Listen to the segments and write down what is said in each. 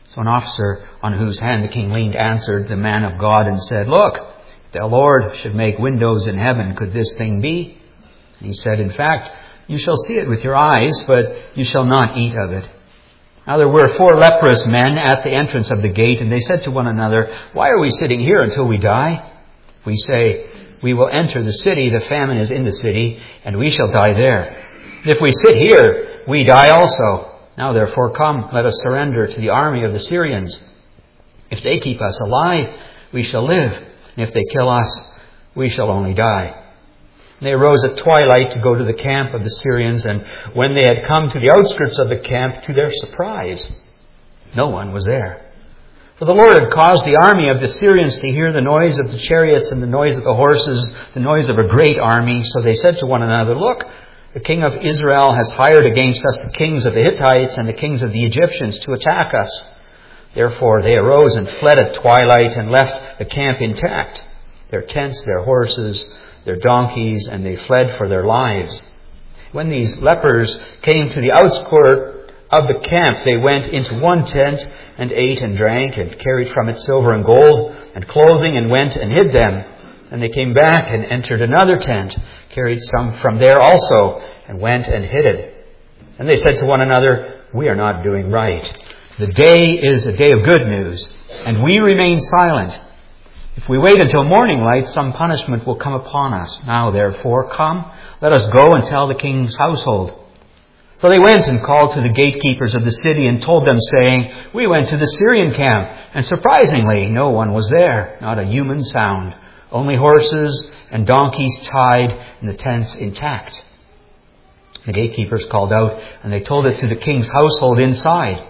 So an officer on whose hand the king leaned answered the man of God and said, "Look, if the Lord should make windows in heaven, could this thing be?" And he said, "In fact, you shall see it with your eyes, but you shall not eat of it." Now there were 4 leprous men at the entrance of the gate, and they said to one another, "Why are we sitting here until we die? If we say, 'We will enter the city,' the famine is in the city, and we shall die there. And if we sit here, we die also. Now therefore come, let us surrender to the army of the Syrians. If they keep us alive, we shall live. And if they kill us, we shall only die." And they arose at twilight to go to the camp of the Syrians, and when they had come to the outskirts of the camp, to their surprise, no one was there. For the Lord had caused the army of the Syrians to hear the noise of the chariots and the noise of the horses, the noise of a great army. So they said to one another, "Look, the king of Israel has hired against us the kings of the Hittites and the kings of the Egyptians to attack us." Therefore they arose and fled at twilight and left the camp intact, their tents, their horses, their donkeys, and they fled for their lives. When these lepers came to the outskirt of the camp, they went into one tent and ate and drank and carried from it silver and gold and clothing and went and hid them. And they came back and entered another tent, carried some from there also, and went and hid it. And they said to one another, "We are not doing right. The day is a day of good news, and we remain silent. If we wait until morning light, some punishment will come upon us. Now therefore, come, let us go and tell the king's household." So they went and called to the gatekeepers of the city and told them, saying, "We went to the Syrian camp, and surprisingly no one was there, not a human sound. Only horses and donkeys tied and the tents intact." The gatekeepers called out, and they told it to the king's household inside.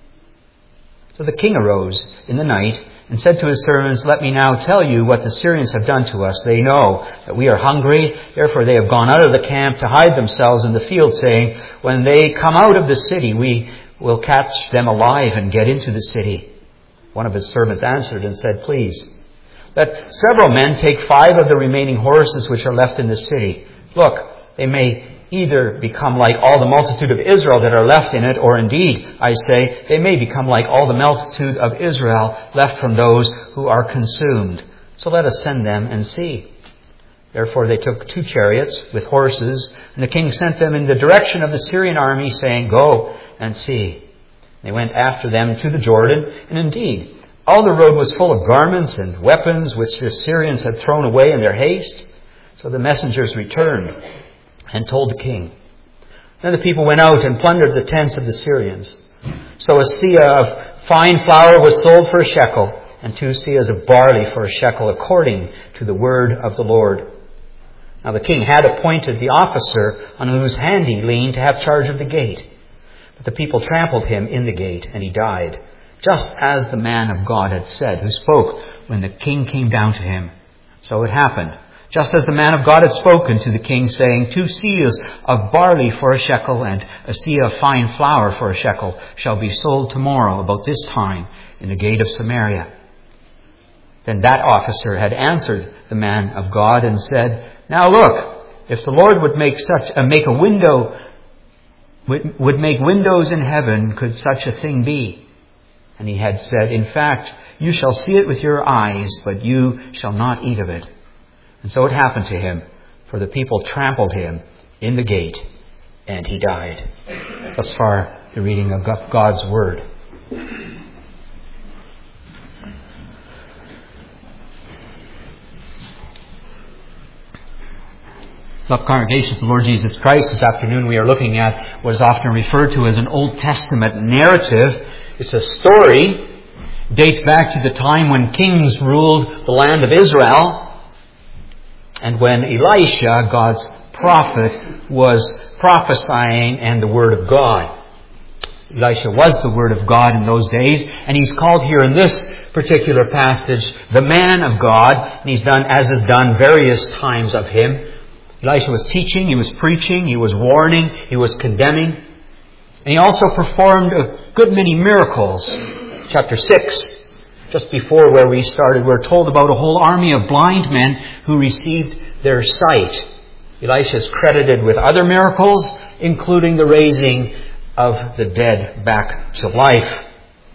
So the king arose in the night and said to his servants, "Let me now tell you what the Syrians have done to us. They know that we are hungry, therefore they have gone out of the camp to hide themselves in the field, saying, 'When they come out of the city, we will catch them alive and get into the city.'" One of his servants answered and said, "Please, let several men take 5 of the remaining horses which are left in the city. Look, they may either become like all the multitude of Israel that are left in it, or indeed, I say, they may become like all the multitude of Israel left from those who are consumed. So let us send them and see." Therefore they took 2 chariots with horses, and the king sent them in the direction of the Syrian army, saying, "Go and see." They went after them to the Jordan, and indeed, all the road was full of garments and weapons which the Syrians had thrown away in their haste. So the messengers returned and told the king. Then the people went out and plundered the tents of the Syrians. So a seah of fine flour was sold for a shekel, and 2 seahs of barley for a shekel, according to the word of the Lord. Now the king had appointed the officer on whose hand he leaned to have charge of the gate. But the people trampled him in the gate, and he died, just as the man of God had said, who spoke when the king came down to him. So it happened, just as the man of God had spoken to the king, saying, 2 seahs of barley for a shekel and a seah of fine flour for a shekel shall be sold tomorrow about this time in the gate of Samaria. Then that officer had answered the man of God and said, "Now look, if the Lord would make make windows in heaven, could such a thing be?" And he had said, "In fact, you shall see it with your eyes, but you shall not eat of it." And so it happened to him, for the people trampled him in the gate, and he died. Thus far, the reading of God's Word. Beloved congregation of the Lord Jesus Christ, this afternoon we are looking at what is often referred to as an Old Testament narrative. It's a story, dates back to the time when kings ruled the land of Israel, and when Elisha, God's prophet, was prophesying and the Word of God. Elisha was the Word of God in those days, and he's called here in this particular passage the man of God, and he's done as is done various times of him. Elisha was teaching, he was preaching, he was warning, he was condemning, and he also performed a good many miracles. Chapter 6. Just before where we started, we're told about a whole army of blind men who received their sight. Elisha is credited with other miracles, including the raising of the dead back to life.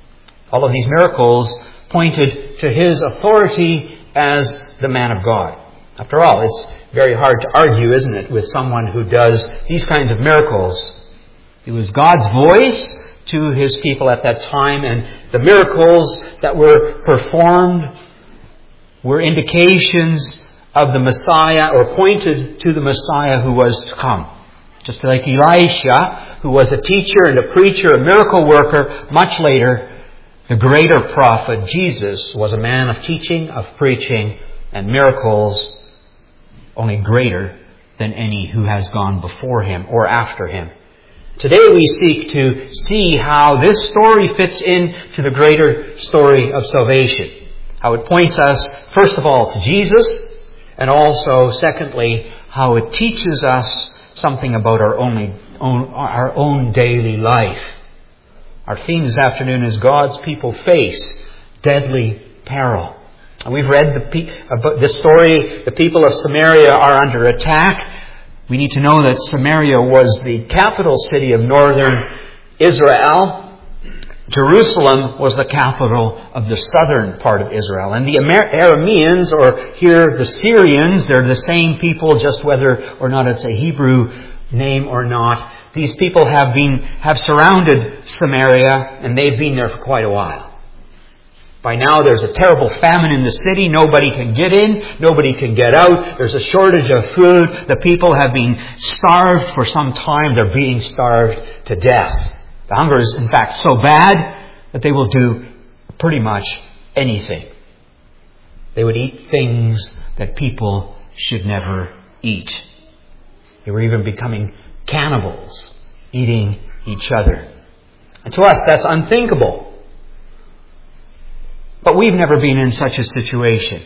All of these miracles pointed to his authority as the man of God. After all, it's very hard to argue, isn't it, with someone who does these kinds of miracles. He was God's voice to his people at that time, and the miracles that were performed were indications of the Messiah, or pointed to the Messiah who was to come. Just like Elisha, who was a teacher and a preacher, a miracle worker, much later, the greater prophet, Jesus, was a man of teaching, of preaching, and miracles, only greater than any who has gone before him or after him. Today we seek to see how this story fits into the greater story of salvation. How it points us, first of all, to Jesus, and also, secondly, how it teaches us something about our own daily life. Our theme this afternoon is God's people face deadly peril. And we've read about this story. The people of Samaria are under attack. We need to know that Samaria was the capital city of northern Israel. Jerusalem was the capital of the southern part of Israel. And the Arameans, or here the Syrians, they're the same people, just whether or not it's a Hebrew name or not. These people have surrounded Samaria, and they've been there for quite a while. By now there's a terrible famine in the city. Nobody can get in. Nobody can get out. There's a shortage of food. The people have been starved for some time. They're being starved to death. The hunger is, in fact, so bad that they will do pretty much anything. They would eat things that people should never eat. They were even becoming cannibals, eating each other. And to us, that's unthinkable. But we've never been in such a situation.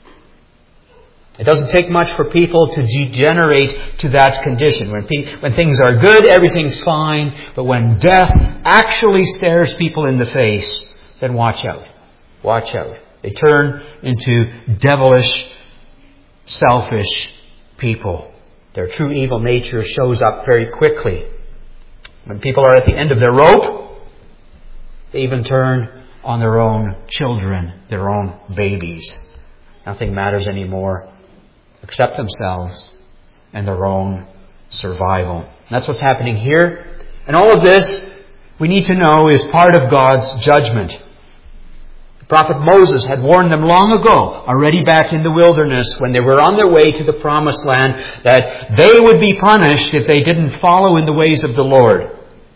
It doesn't take much for people to degenerate to that condition. When things are good, everything's fine. But when death actually stares people in the face, then watch out. Watch out. They turn into devilish, selfish people. Their true evil nature shows up very quickly. When people are at the end of their rope, they even turn on their own children, their own babies. Nothing matters anymore except themselves and their own survival. And that's what's happening here. And all of this, we need to know, is part of God's judgment. The prophet Moses had warned them long ago, already back in the wilderness, when they were on their way to the promised land, that they would be punished if they didn't follow in the ways of the Lord.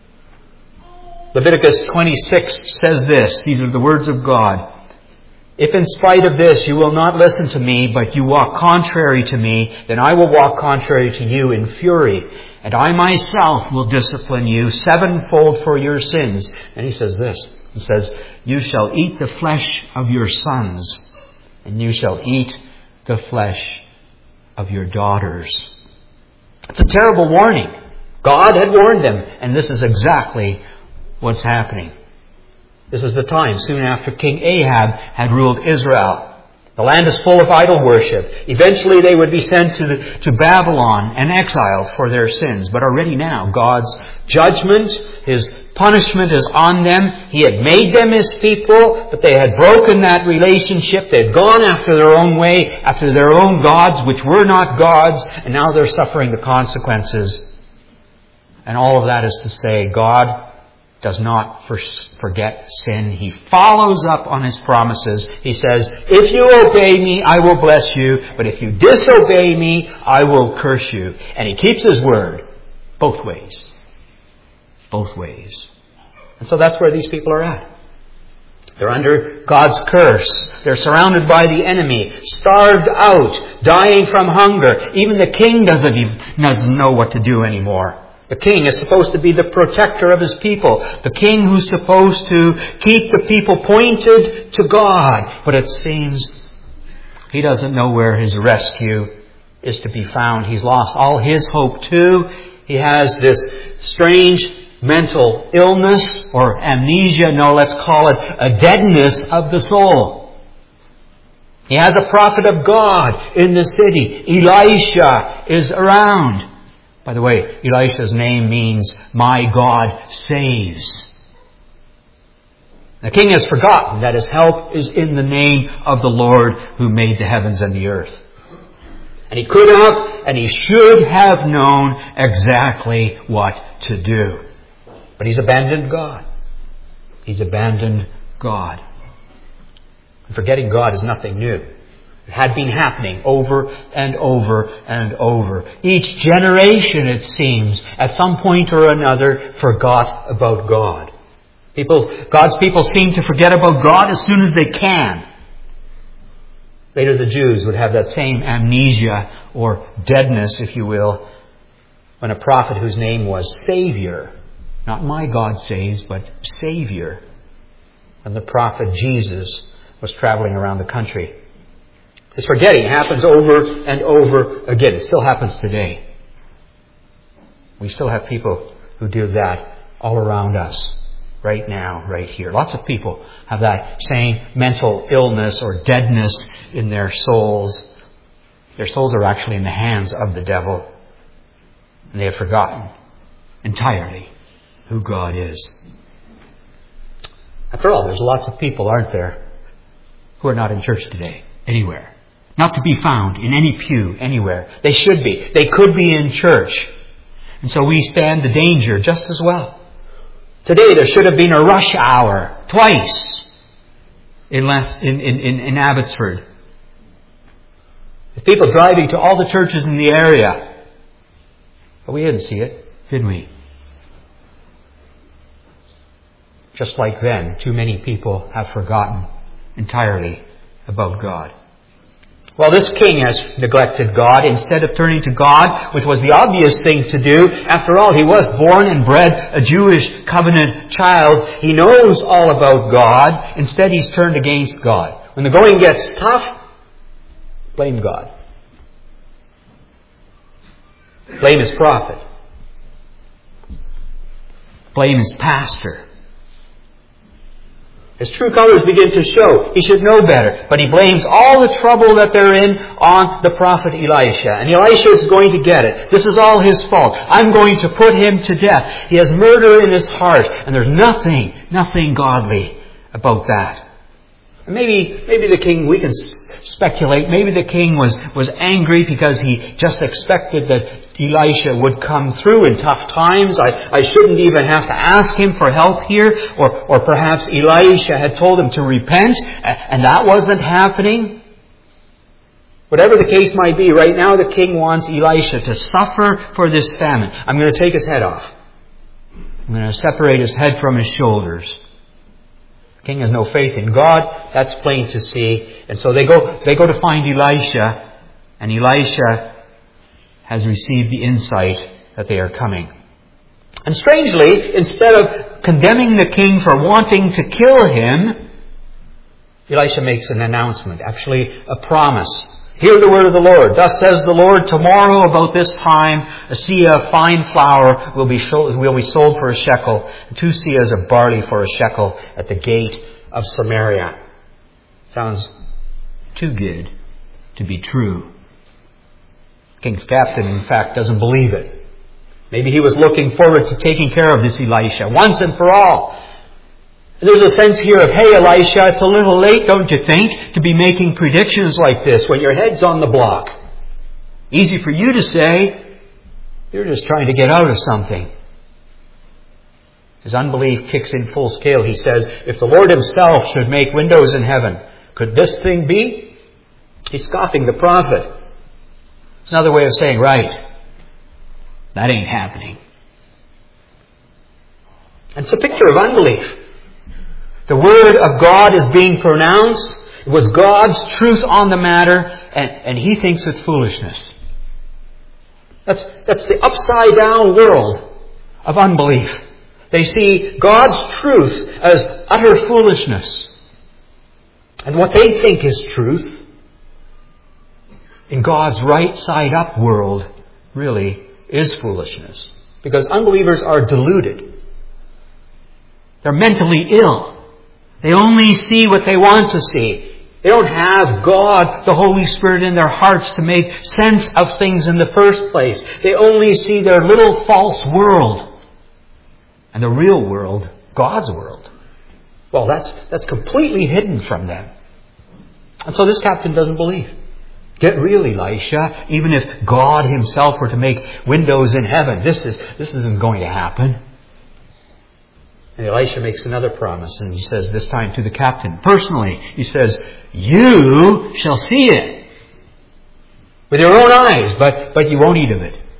Leviticus 26 says this. These are the words of God. If in spite of this you will not listen to me, but you walk contrary to me, then I will walk contrary to you in fury, and I myself will discipline you sevenfold for your sins. And he says this. He says, you shall eat the flesh of your sons, and you shall eat the flesh of your daughters. It's a terrible warning. God had warned them, and this is exactly what's happening. This is the time soon after King Ahab had ruled Israel. The land is full of idol worship. Eventually they would be sent to Babylon and exiled for their sins. But already now, God's judgment, His punishment is on them. He had made them His people, but they had broken that relationship. They had gone after their own way, after their own gods, which were not gods, and now they're suffering the consequences. And all of that is to say, God does not forget sin. He follows up on His promises. He says, if you obey me, I will bless you. But if you disobey me, I will curse you. And He keeps His word. Both ways. Both ways. And so that's where these people are at. They're under God's curse. They're surrounded by the enemy, starved out, dying from hunger. Even the king doesn't know what to do anymore. The king is supposed to be the protector of his people. The king who's supposed to keep the people pointed to God. But it seems he doesn't know where his rescue is to be found. He's lost all his hope too. He has this strange mental illness or amnesia. No, let's call it a deadness of the soul. He has a prophet of God in the city. Elisha is around. By the way, Elisha's name means, my God saves. The king has forgotten that his help is in the name of the Lord who made the heavens and the earth. And he could have and he should have known exactly what to do. But he's abandoned God. He's abandoned God. And forgetting God is nothing new. It had been happening over and over and over. Each generation, it seems, at some point or another, forgot about God. God's people seem to forget about God as soon as they can. Later the Jews would have that same amnesia or deadness, if you will, when a prophet whose name was Savior, not my God saves, but Savior, and the prophet Jesus was traveling around the country. This forgetting happens over and over again. It still happens today. We still have people who do that all around us. Right now, right here. Lots of people have that same mental illness or deadness in their souls. Their souls are actually in the hands of the devil. And they have forgotten entirely who God is. After all, there's lots of people, aren't there, who are not in church today, anywhere. Not to be found in any pew, anywhere. They should be. They could be in church. And so we stand the danger just as well. Today there should have been a rush hour twice in Abbotsford. With people driving to all the churches in the area. But we didn't see it, did we? Just like then, too many people have forgotten entirely about God. Well, this king has neglected God instead of turning to God, which was the obvious thing to do. After all, he was born and bred a Jewish covenant child. He knows all about God. Instead, he's turned against God. When the going gets tough, blame God. Blame his prophet. Blame his pastor. His true colors begin to show. He should know better. But he blames all the trouble that they're in on the prophet Elisha. And Elisha is going to get it. This is all his fault. I'm going to put him to death. He has murder in his heart. And there's nothing godly about that. And maybe the king, we can speculate, maybe the king was angry because he just expected that Elisha would come through in tough times. I shouldn't even have to ask him for help here. Or perhaps Elisha had told him to repent and that wasn't happening. Whatever the case might be, right now the king wants Elisha to suffer for this famine. I'm going to take his head off. I'm going to separate his head from his shoulders. The king has no faith in God. That's plain to see. And so they go to find Elisha, and Elisha has received the insight that they are coming. And strangely, instead of condemning the king for wanting to kill him, Elisha makes an announcement, actually a promise. Hear the word of the Lord. Thus says the Lord, tomorrow about this time, a seah of fine flour will be sold for a shekel, and 2 seahs of barley for a shekel at the gate of Samaria. Sounds too good to be true. King's captain, in fact, doesn't believe it. Maybe he was looking forward to taking care of this Elisha once and for all. There's a sense here of, hey, Elisha, it's a little late, don't you think, to be making predictions like this when your head's on the block. Easy for you to say, you're just trying to get out of something. His unbelief kicks in full scale. He says, if the Lord himself should make windows in heaven, could this thing be? He's scoffing the prophet. It's another way of saying, right, that ain't happening. And it's a picture of unbelief. The word of God is being pronounced. It was God's truth on the matter, and he thinks it's foolishness. That's the upside down world of unbelief. They see God's truth as utter foolishness. And what they think is truth, in God's right side up world, really is foolishness. Because unbelievers are deluded. They're mentally ill. They only see what they want to see. They don't have God, the Holy Spirit, in their hearts to make sense of things in the first place. They only see their little false world. And the real world, God's world, Well, that's completely hidden from them. And so this captain doesn't believe. Get real, Elisha. Even if God himself were to make windows in heaven, this isn't going to happen. And Elisha makes another promise, and he says this time to the captain. Personally, he says, you shall see it with your own eyes, but you won't eat of it.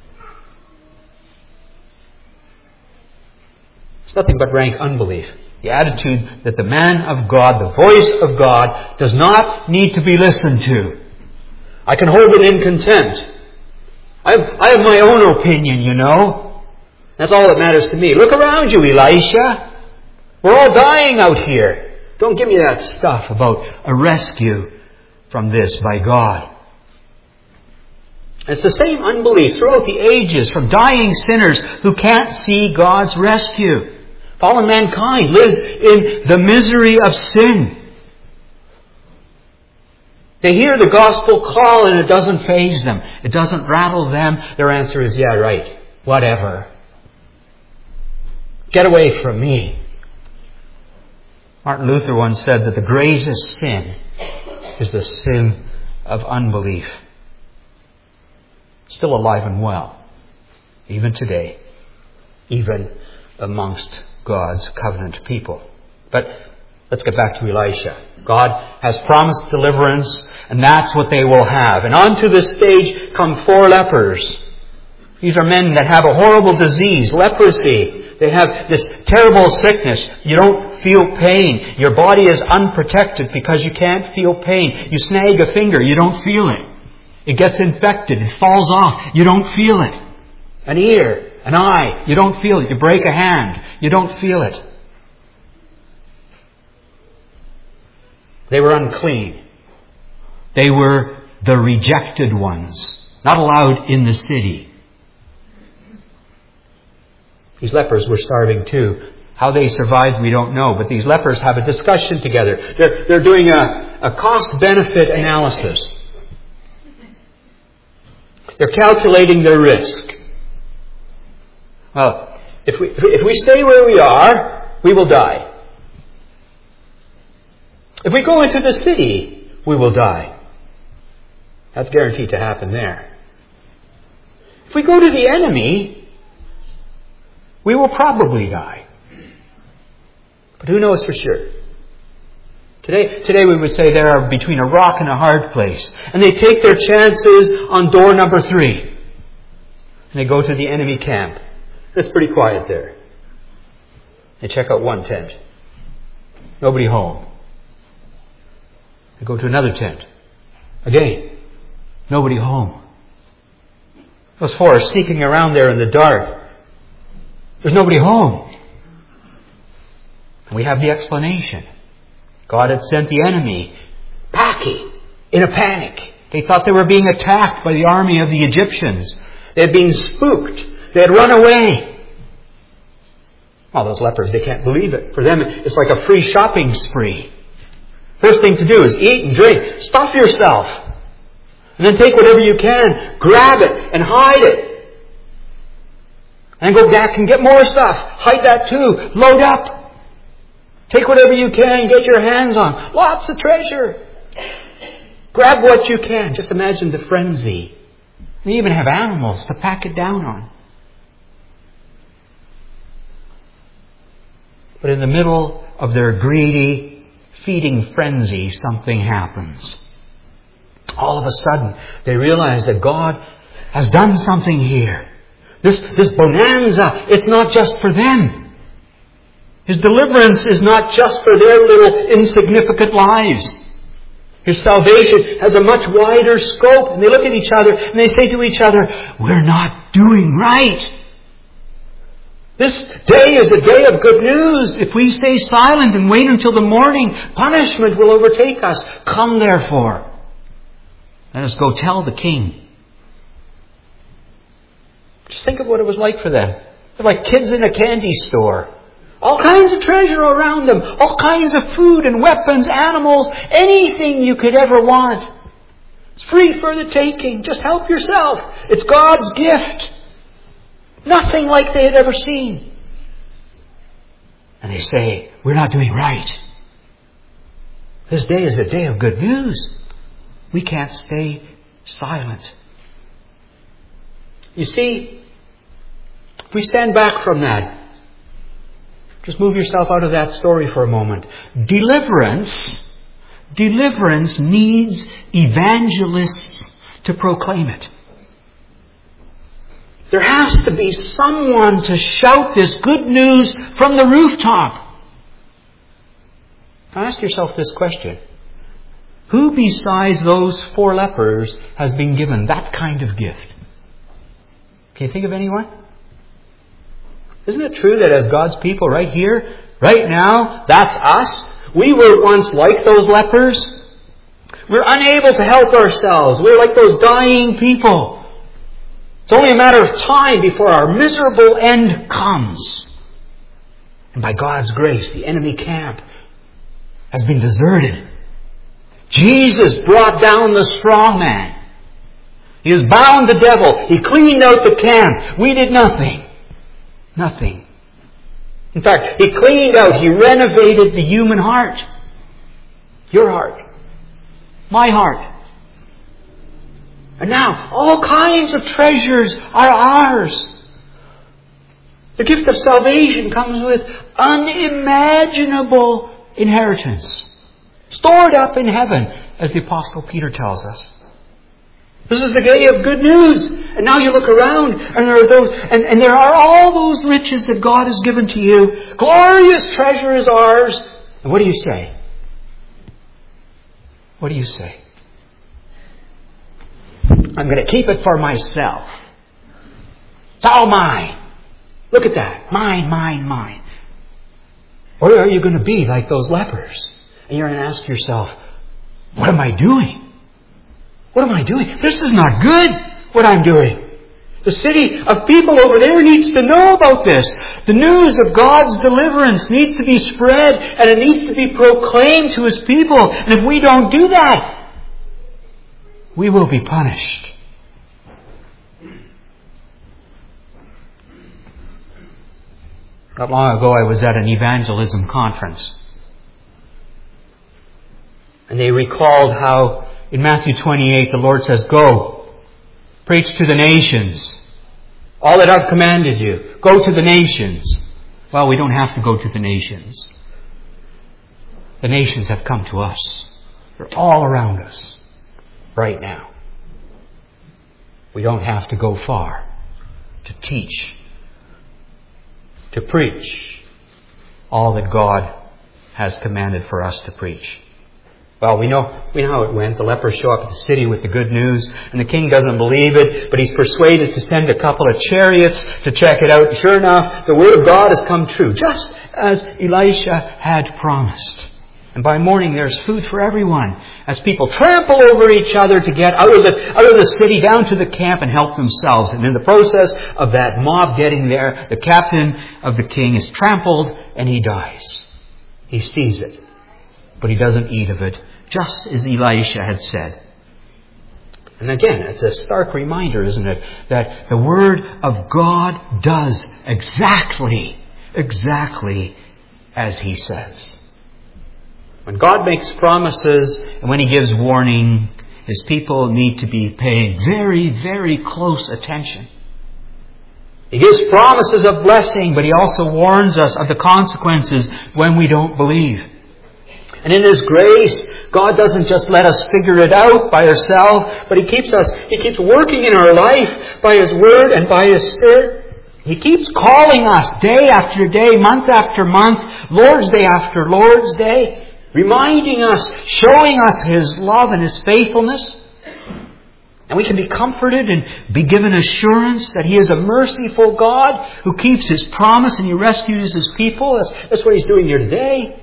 It's nothing but rank unbelief. The attitude that the man of God, the voice of God, does not need to be listened to. I can hold it in contempt. I have my own opinion, you know. That's all that matters to me. Look around you, Elisha. We're all dying out here. Don't give me that stuff about a rescue from this by God. It's the same unbelief throughout the ages from dying sinners who can't see God's rescue. Fallen mankind lives in the misery of sin. They hear the gospel call and it doesn't faze them. It doesn't rattle them. Their answer is, yeah, right. Whatever. Get away from me. Martin Luther once said that the greatest sin is the sin of unbelief. Still alive and well. Even today. Even amongst God's covenant people. But let's get back to Elisha. God has promised deliverance, and that's what they will have. And onto this stage come 4 lepers. These are men that have a horrible disease, leprosy. They have this terrible sickness. You don't feel pain. Your body is unprotected because you can't feel pain. You snag a finger, you don't feel it. It gets infected, it falls off, you don't feel it. An ear, an eye, you don't feel it. You break a hand, you don't feel it. They were unclean. They were the rejected ones, not allowed in the city. These lepers were starving too. How they survived, we don't know. But these lepers have a discussion together. They're doing a cost-benefit analysis. They're calculating their risk. Well, if we stay where we are, we will die. If we go into the city, we will die. That's guaranteed to happen there. If we go to the enemy, we will probably die. But who knows for sure? Today we would say they are between a rock and a hard place. And they take their chances on door number 3. And they go to the enemy camp. It's pretty quiet there. They check out one tent. Nobody home. They go to another tent. Again, nobody home. Those 4 are sneaking around there in the dark. There's nobody home. And we have the explanation. God had sent the enemy packing in a panic. They thought they were being attacked by the army of the Egyptians. They had been spooked. They had run away. Well, those lepers, they can't believe it. For them, it's like a free shopping spree. First thing to do is eat and drink. Stuff yourself. And then take whatever you can. Grab it and hide it. And go back and get more stuff. Hide that too. Load up. Take whatever you can. Get your hands on. Lots of treasure. Grab what you can. Just imagine the frenzy. They even have animals to pack it down on. But in the middle of their greedy feeding frenzy, something happens. All of a sudden, they realize that God has done something here. This bonanza, it's not just for them. His deliverance is not just for their little insignificant lives. His salvation has a much wider scope. And they look at each other and they say to each other, we're not doing right. This day is a day of good news. If we stay silent and wait until the morning, punishment will overtake us. Come therefore. Let us go tell the king. Just think of what it was like for them. They're like kids in a candy store. All kinds of treasure around them. All kinds of food and weapons, animals, anything you could ever want. It's free for the taking. Just help yourself. It's God's gift. Nothing like they had ever seen. And they say, we're not doing right. This day is a day of good news. We can't stay silent. You see, if we stand back from that, just move yourself out of that story for a moment. Deliverance needs evangelists to proclaim it. There has to be someone to shout this good news from the rooftop. Now ask yourself this question. Who besides those 4 lepers has been given that kind of gift? Can you think of anyone? Isn't it true that as God's people right here, right now, that's us? We were once like those lepers. We're unable to help ourselves. We're like those dying people. It's only a matter of time before our miserable end comes. And by God's grace, the enemy camp has been deserted. Jesus brought down the strong man. He has bound the devil. He cleaned out the camp. We did nothing. Nothing. In fact, He cleaned out, He renovated the human heart. Your heart. My heart. And now, all kinds of treasures are ours. The gift of salvation comes with unimaginable inheritance. Stored up in heaven, as the Apostle Peter tells us. This is the day of good news. And now you look around, and there are those, and there are all those riches that God has given to you. Glorious treasure is ours. And what do you say? What do you say? I'm going to keep it for myself. It's all mine. Look at that. Mine, mine, mine. Or are you going to be like those lepers? And you're going to ask yourself, what am I doing? What am I doing? This is not good, what I'm doing. The city of people over there needs to know about this. The news of God's deliverance needs to be spread, and it needs to be proclaimed to His people. And if we don't do that, we will be punished. Not long ago, I was at an evangelism conference. And they recalled how in Matthew 28 the Lord says, go, preach to the nations. All that I've commanded you, go to the nations. Well, we don't have to go to the nations. The nations have come to us. They're all around us right now. We don't have to go far to teach, to preach all that God has commanded for us to preach. Well, we know how it went. The lepers show up at the city with the good news, and the king doesn't believe it, but he's persuaded to send a couple of chariots to check it out. Sure enough, the word of God has come true, just as Elisha had promised. And by morning there's food for everyone, as people trample over each other to get out of the city down to the camp and help themselves. And in the process of that mob getting there, the captain of the king is trampled and he dies. He sees it, but he doesn't eat of it, just as Elisha had said. And again, it's a stark reminder, isn't it, that the Word of God does exactly as He says. When God makes promises and when He gives warning, His people need to be paying very, very close attention. He gives promises of blessing, but He also warns us of the consequences when we don't believe. And in His grace, God doesn't just let us figure it out by ourselves, but He keeps working in our life by His Word and by His Spirit. He keeps calling us day after day, month after month, Lord's Day after Lord's Day, reminding us, showing us His love and His faithfulness. And we can be comforted and be given assurance that He is a merciful God who keeps His promise and He rescues His people. That's what He's doing here today.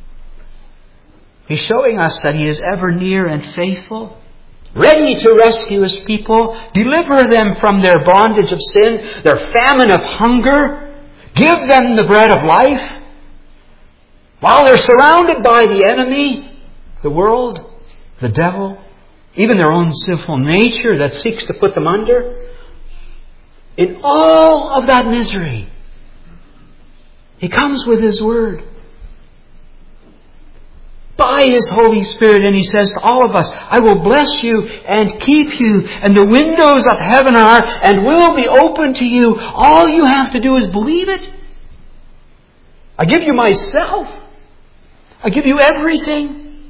He's showing us that He is ever near and faithful, ready to rescue His people, deliver them from their bondage of sin, their famine of hunger, give them the bread of life, while they're surrounded by the enemy, the world, the devil, even their own sinful nature that seeks to put them under. In all of that misery, He comes with His Word. By His Holy Spirit, and He says to all of us, I will bless you and keep you, and the windows of heaven are and will be open to you. All you have to do is believe it. I give you myself. I give you everything.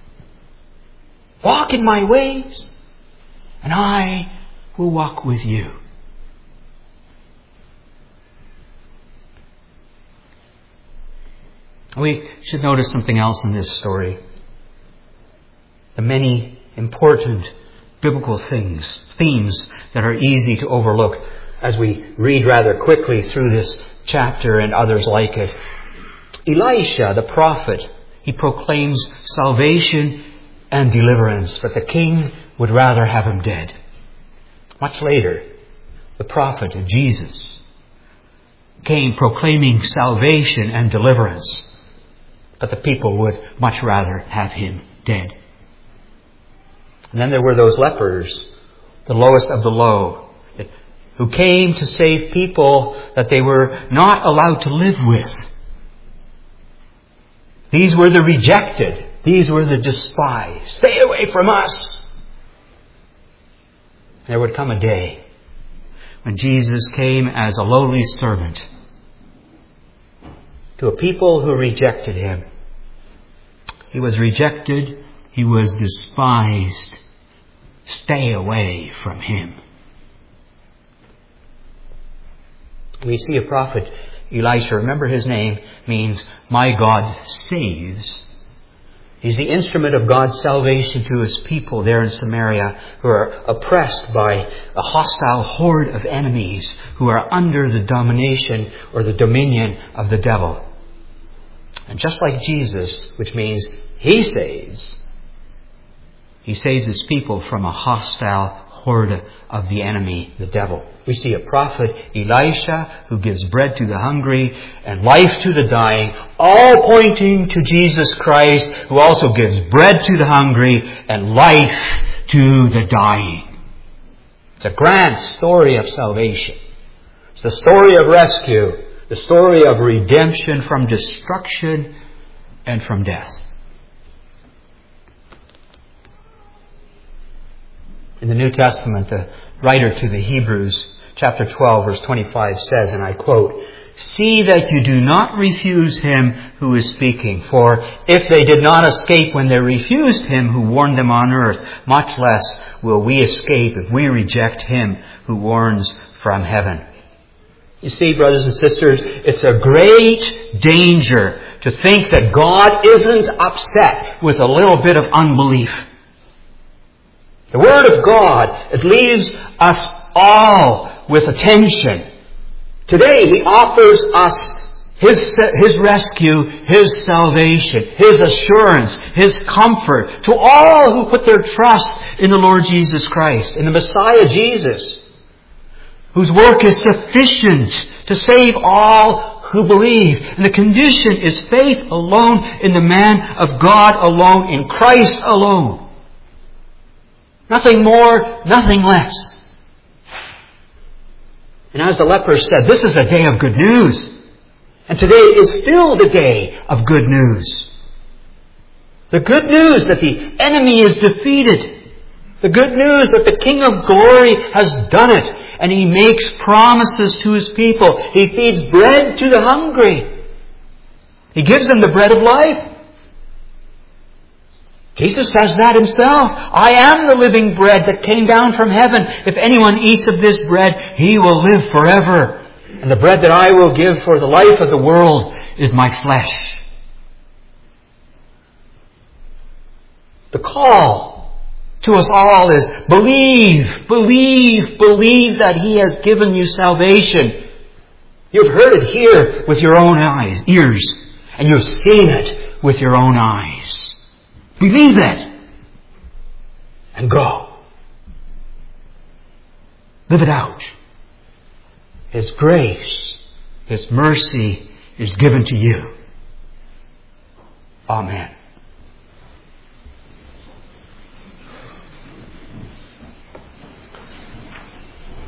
Walk in my ways, and I will walk with you. We should notice something else in this story. The many important biblical themes that are easy to overlook as we read rather quickly through this chapter and others like it. Elisha, the prophet, he proclaims salvation and deliverance, but the king would rather have him dead. Much later, the prophet Jesus came proclaiming salvation and deliverance, but the people would much rather have him dead. And then there were those lepers, the lowest of the low, who came to save people that they were not allowed to live with. These were the rejected. These were the despised. Stay away from us. There would come a day when Jesus came as a lowly servant to a people who rejected Him. He was rejected. He was despised. Stay away from Him. We see a prophet, Elisha. Remember his name means, my God saves. He's the instrument of God's salvation to His people there in Samaria who are oppressed by a hostile horde of enemies who are under the domination or the dominion of the devil. And just like Jesus, which means He saves His people from a hostile horde of the enemy, the devil. We see a prophet, Elisha, who gives bread to the hungry and life to the dying, all pointing to Jesus Christ, who also gives bread to the hungry and life to the dying. It's a grand story of salvation. It's the story of rescue, the story of redemption from destruction and from death. In the New Testament, the writer to the Hebrews, chapter 12, verse 25 says, and I quote, see that you do not refuse Him who is speaking. For if they did not escape when they refused Him who warned them on earth, much less will we escape if we reject Him who warns from heaven. You see, brothers and sisters, it's a great danger to think that God isn't upset with a little bit of unbelief. The Word of God, it leaves us all with attention. Today He offers us His rescue, His salvation, His assurance, His comfort to all who put their trust in the Lord Jesus Christ, in the Messiah Jesus, whose work is sufficient to save all who believe. And the condition is faith alone in the man of God alone, in Christ alone. Nothing more, nothing less. And as the lepers said, this is a day of good news. And today is still the day of good news. The good news that the enemy is defeated. The good news that the King of Glory has done it. And He makes promises to His people. He feeds bread to the hungry. He gives them the bread of life. Jesus says that Himself. I am the living bread that came down from heaven. If anyone eats of this bread, he will live forever. And the bread that I will give for the life of the world is my flesh. The call to us all is believe, believe, believe that He has given you salvation. You've heard it here with your own ears, and you've seen it with your own eyes. Believe it and go. Live it out. His grace, His mercy is given to you. Amen.